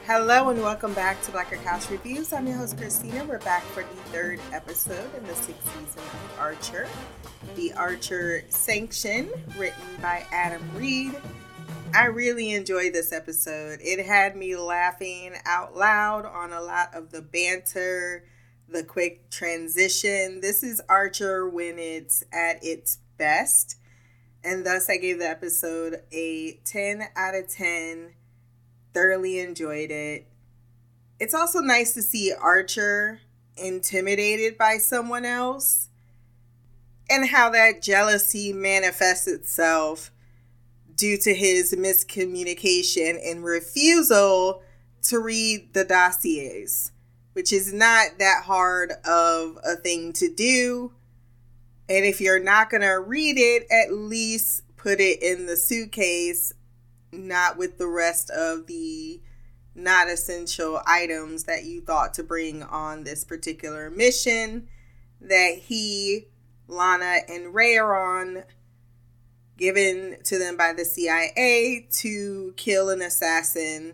Hello and welcome back to Blacker Couch Reviews. I'm your host, Christina. We're back for the third episode in the sixth season of Archer. The Archer Sanction, written by Adam Reed. I really enjoyed this episode. It had me laughing out loud on a lot of the banter, the quick transition. This is Archer when it's at its best. And thus I gave the episode a 10 out of 10. Thoroughly enjoyed it. It's also nice to see Archer intimidated by someone else and how that jealousy manifests itself due to his miscommunication and refusal to read the dossiers, which is not that hard of a thing to do. And if you're not going to read it, at least put it in the suitcase, not with the rest of the not essential items that you thought to bring on this particular mission that he, Lana, and Ray are on, given to them by the CIA to kill an assassin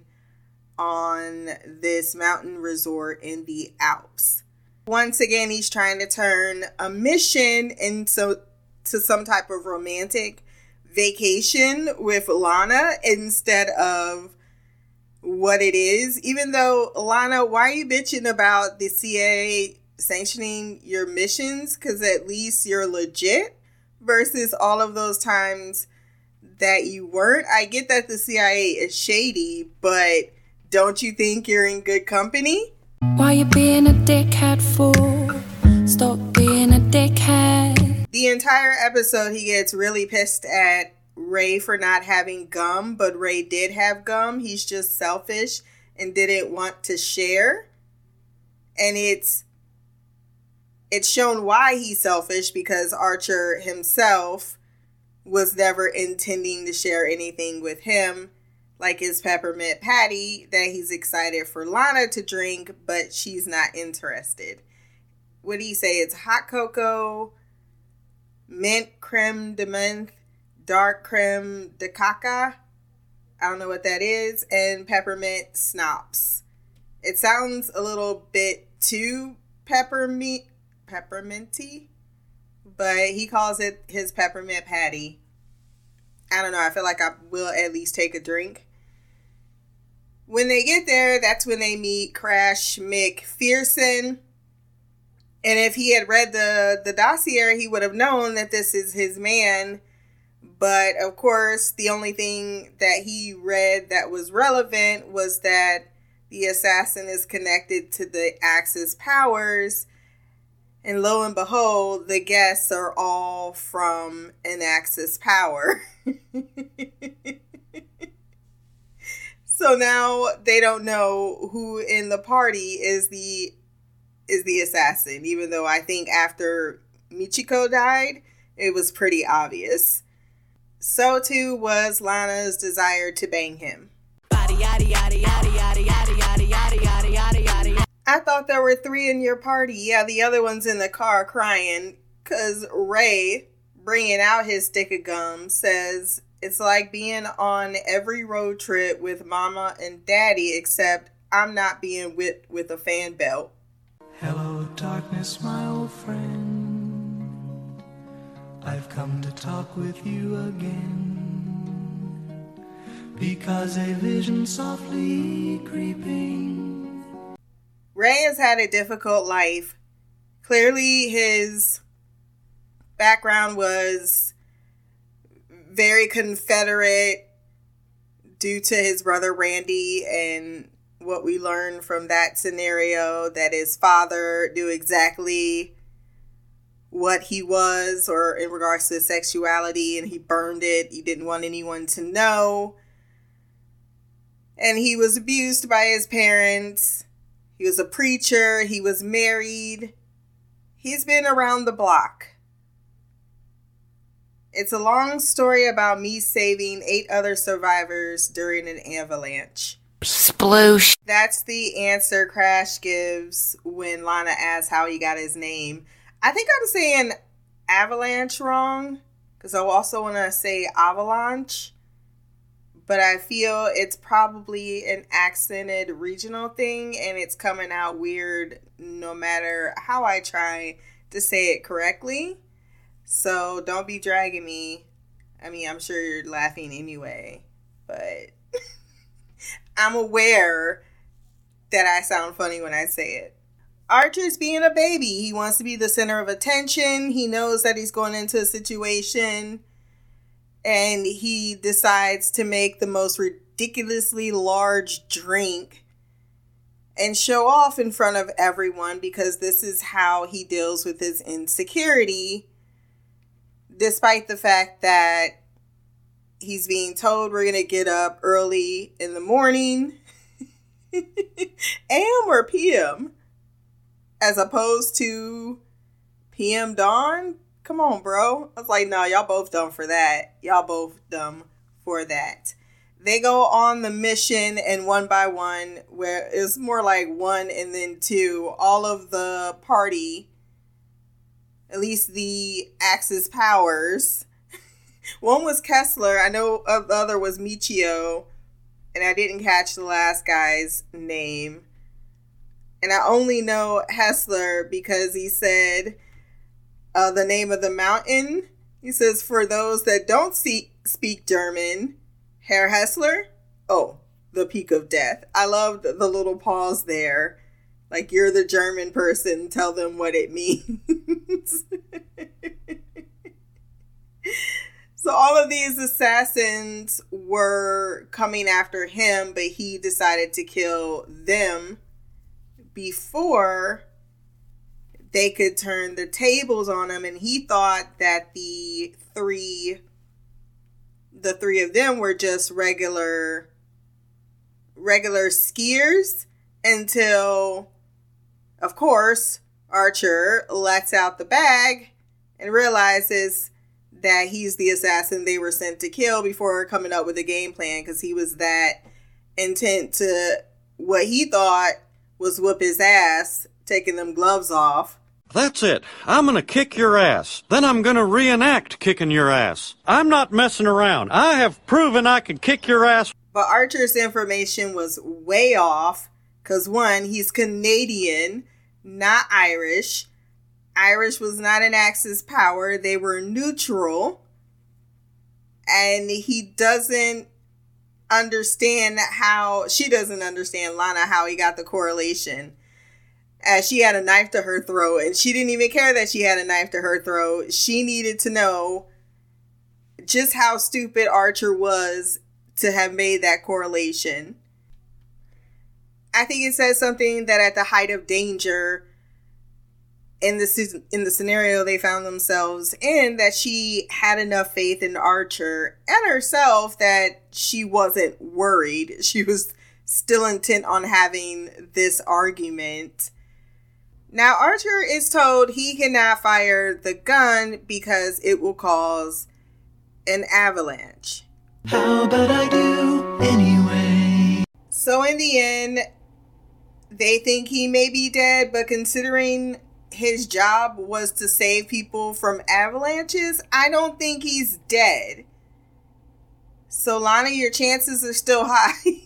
on this mountain resort in the Alps. Once again, he's trying to turn a mission into some type of romantic vacation with Lana instead of what it is. Even though, Lana, why are you bitching about the CIA sanctioning your missions? Because at least you're legit versus all of those times that you weren't. I get that the CIA is shady, but don't you think you're in good company? Why you being a dickhead for? Stop being a dickhead. The entire episode, he gets really pissed at Ray for not having gum, but Ray did have gum. He's just selfish and didn't want to share. And it's shown why he's selfish, because Archer himself was never intending to share anything with him, like his peppermint patty that he's excited for Lana to drink, but she's not interested. What do you say? It's hot cocoa, mint creme de menthe, dark creme de caca. I don't know what that is. And peppermint schnapps. It sounds a little bit too pepperminty, but he calls it his peppermint patty. I don't know. I feel like I will at least take a drink. When they get there, that's when they meet Crash McPherson. And if he had read the dossier, he would have known that this is his man. But, of course, the only thing that he read that was relevant was that the assassin is connected to the Axis powers. And lo and behold, the guests are all from an Axis power. So now they don't know who in the party is the assassin, even though I think after Michiko died, it was pretty obvious. So too was Lana's desire to bang him. I thought there were 3 in your party. Yeah, the other one's in the car crying because Ray, bringing out his stick of gum, says it's like being on every road trip with mama and daddy, except I'm not being whipped with a fan belt. Hello, darkness, my old friend. I've come to talk with you again, because a vision softly creeping. Ray has had a difficult life. Clearly, his background was very Confederate due to his brother Randy, and what we learned from that scenario, that his father knew exactly what he was, or in regards to his sexuality, and he burned it. He didn't want anyone to know. And he was abused by his parents. He was a preacher. He was married. He's been around the block. It's a long story about me saving 8 other survivors during an avalanche. Sploosh. That's the answer Crash gives when Lana asks how he got his name. I think I'm saying avalanche wrong, because I also want to say avalanche. but I feel it's probably an accented regional thing, and it's coming out weird no matter how I try to say it correctly. So don't be dragging me. I mean, I'm sure you're laughing anyway, but I'm aware that I sound funny when I say it. Archer's being a baby. He wants to be the center of attention. He knows that he's going into a situation, and he decides to make the most ridiculously large drink and show off in front of everyone, because this is how he deals with his insecurity, despite the fact that he's being told we're going to get up early in the morning, AM or PM, as opposed to PM dawn. Come on, bro. I was like, no, y'all both dumb for that. Y'all both dumb for that. They go on the mission, and one by one, where it's more like one and then two, all of the party, at least the Axis powers. One was Kessler. I know the other was Michio, and I didn't catch the last guy's name. And I only know Hessler because he said the name of the mountain. He says, for those that don't speak German, Herr Hessler? Oh, the peak of death. I loved the little pause there. Like, you're the German person, tell them what it means. So all of these assassins were coming after him, but he decided to kill them before they could turn the tables on him. And he thought that the three of them were just regular skiers, until, of course, Archer lets out the bag and realizes that he's the assassin they were sent to kill, before coming up with a game plan, because he was that intent to what he thought was whoop his ass, taking them gloves off. That's it. I'm gonna kick your ass. Then I'm gonna reenact kicking your ass. I'm not messing around. I have proven I can kick your ass. But Archer's information was way off, because one, he's Canadian, not Irish. Irish was not an Axis power. They were neutral. And he doesn't understand she doesn't understand, Lana, how he got the correlation. As she had a knife to her throat, and she didn't even care that she had a knife to her throat. She needed to know just how stupid Archer was to have made that correlation. I think it says something that at the height of danger, in the scenario they found themselves in, that she had enough faith in Archer and herself that she wasn't worried. She was still intent on having this argument. Now, Archer is told he cannot fire the gun because it will cause an avalanche. How about I do anyway? So in the end, they think he may be dead, but considering his job was to save people from avalanches, I don't think he's dead. So Lana, your chances are still high.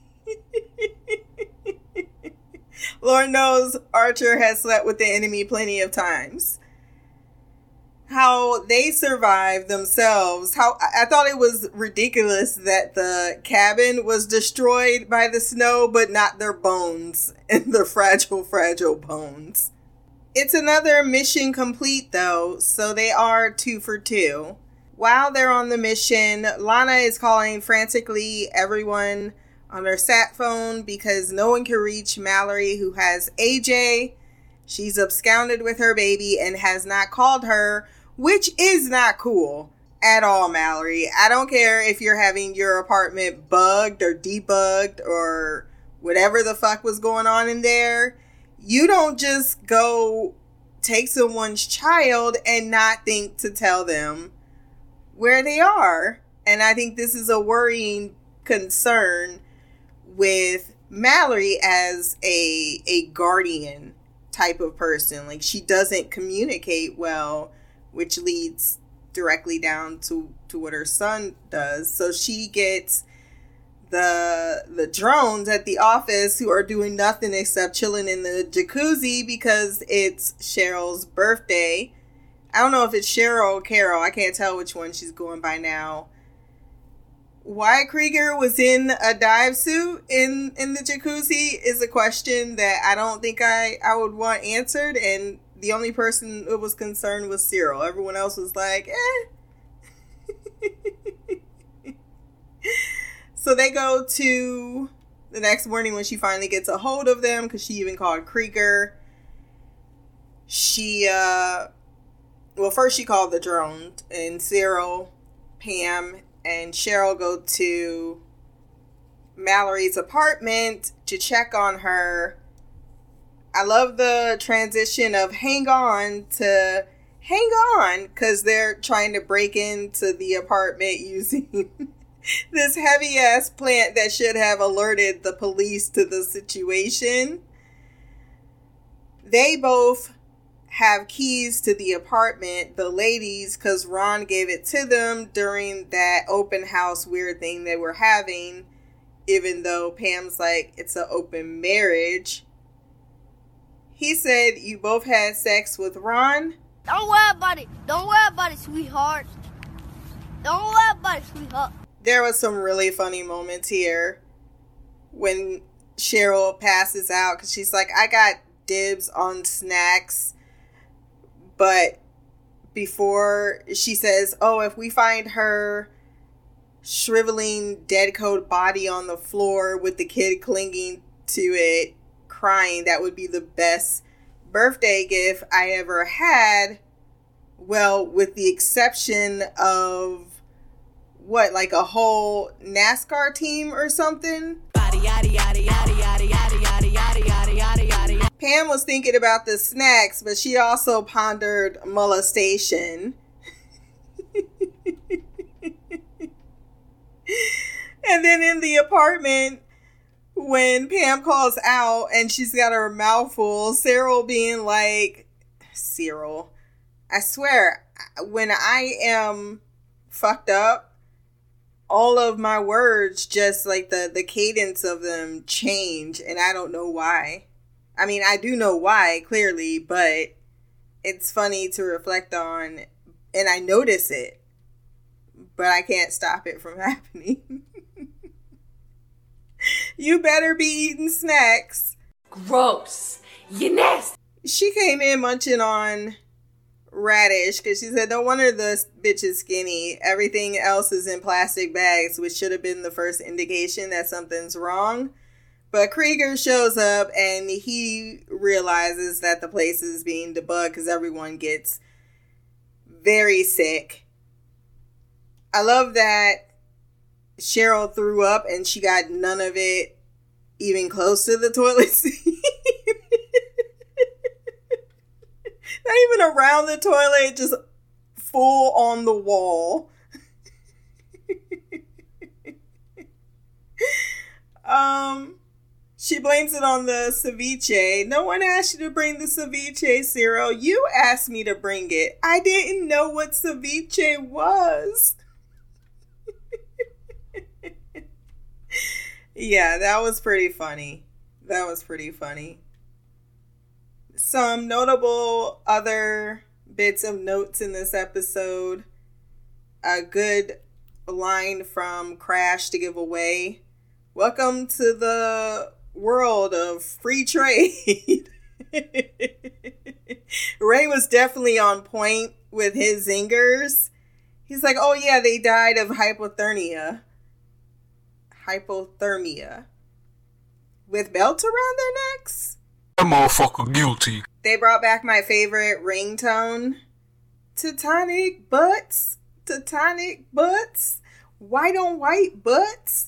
Lord knows Archer has slept with the enemy plenty of times. How they survived themselves. How I thought it was ridiculous that the cabin was destroyed by the snow, but not their bones and their fragile bones. It's another mission complete though, so they are 2 for 2. While they're on the mission, Lana is calling frantically everyone on her sat phone because no one can reach Mallory, who has AJ. She's absconded with her baby and has not called her, which is not cool at all, Mallory. I don't care if you're having your apartment bugged or debugged or whatever the fuck was going on in there. You don't just go take someone's child and not think to tell them where they are. And I think this is a worrying concern with Mallory as a guardian type of person. Like, she doesn't communicate well, which leads directly down to what her son does. So she gets the drones at the office who are doing nothing except chilling in the jacuzzi because it's Cheryl's birthday. I don't know if it's Cheryl or Carol. I can't tell which one she's going by now. Why Krieger was in a dive suit in the jacuzzi is a question that I don't think I would want answered. And the only person who was concerned was Cyril. Everyone else was like, eh. So they go to the next morning when she finally gets a hold of them, because she even called Krieger. First she called the drone, and Cyril, Pam, and Cheryl go to Mallory's apartment to check on her. I love the transition of hang on to hang on, because they're trying to break into the apartment using this heavy ass plant that should have alerted the police to the situation. They both have keys to the apartment, the ladies, because Ron gave it to them during that open house weird thing they were having, even though Pam's like, it's an open marriage. He said, you both had sex with Ron? Don't worry about it. Don't worry about it, sweetheart. Don't worry about it, sweetheart. There was some really funny moments here when Cheryl passes out, because she's like, I got dibs on snacks. But before she says, oh, if we find her shriveling dead coat body on the floor with the kid clinging to it, crying, that would be the best birthday gift I ever had. Well, with the exception of what, like a whole NASCAR team or something? Pam was thinking about the snacks, but she also pondered molestation. And then in the apartment, when Pam calls out and she's got her mouth full, Cyril being like, Cyril, I swear, when I am fucked up, all of my words, just like the cadence of them change, and I don't know why. I mean, I do know why, clearly, but it's funny to reflect on, and I notice it, but I can't stop it from happening. You better be eating snacks. Gross. You nasty. She came in munching on radish because she said, no wonder this bitch is skinny. Everything else is in plastic bags, which should have been the first indication that something's wrong. But Krieger shows up and he realizes that the place is being debugged because everyone gets very sick. I love that Cheryl threw up and she got none of it even close to the toilet seat. Not even around the toilet, just full on the wall. She blames it on the ceviche. No one asked you to bring the ceviche, Cyril. You asked me to bring it. I didn't know what ceviche was. Yeah, that was pretty funny. Some notable other bits of notes in this episode. A good line from Crash to give away. Welcome to the world of free trade. Ray was definitely on point with his zingers. He's like, oh yeah, they died of hypothermia. With belts around their necks? That motherfucker guilty. They brought back my favorite ringtone. Titanic butts. White on white butts.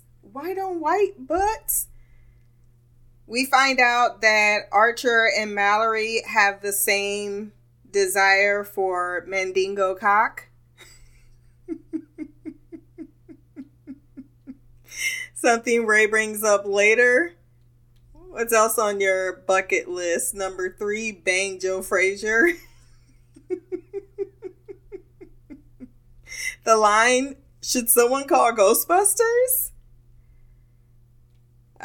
We find out that Archer and Mallory have the same desire for Mandingo cock. Something Ray brings up later. What's else on your bucket list? Number 3, bang Joe Frazier. The line, should someone call Ghostbusters?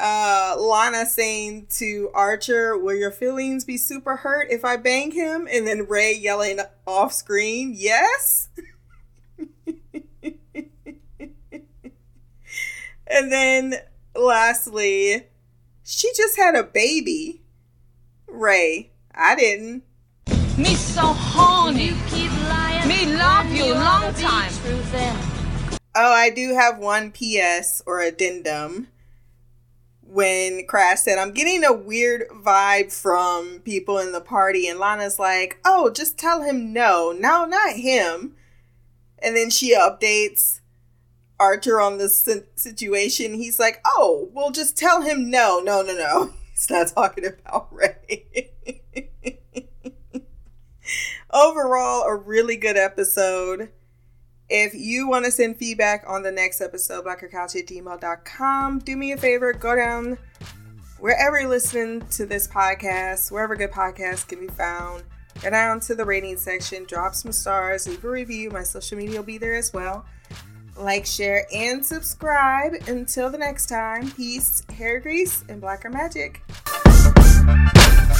Lana saying to Archer, will your feelings be super hurt if I bang him? And then Ray yelling off screen, yes. And then lastly, she just had a baby. Ray, I didn't. Me so horny. Me love you long time. Oh, I do have one PS or addendum. When Crash said, I'm getting a weird vibe from people in the party. And Lana's like, oh, just tell him no. No, not him. And then she updates Archer on the situation. He's like, oh, well, just tell him no. No. He's not talking about Ray. Overall, a really good episode. If you want to send feedback on the next episode, blackercouch@gmail.com, do me a favor, go down wherever you're listening to this podcast, wherever good podcasts can be found. Go down to the rating section, drop some stars, leave a review. My social media will be there as well. Like, share, and subscribe. Until the next time, peace, hair grease, and blacker magic.